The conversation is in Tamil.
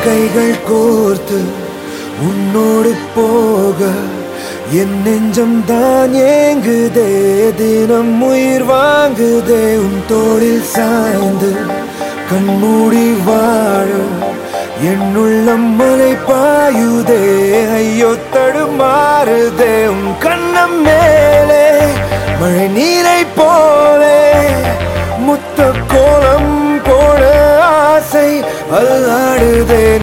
கைகள் கோர்த்து உன்னோடு போக என் நெஞ்சம் தான் ஏங்குதே, தினம் உயிர் வாங்குதே. உன் தோளில் சாய்ந்து கண்மூடி வாழ என் உள்ளம் மலை பாயுதே, ஐயோ தடுமாறுதே. உன் கண்ணம் மேலே மழை நீரை போ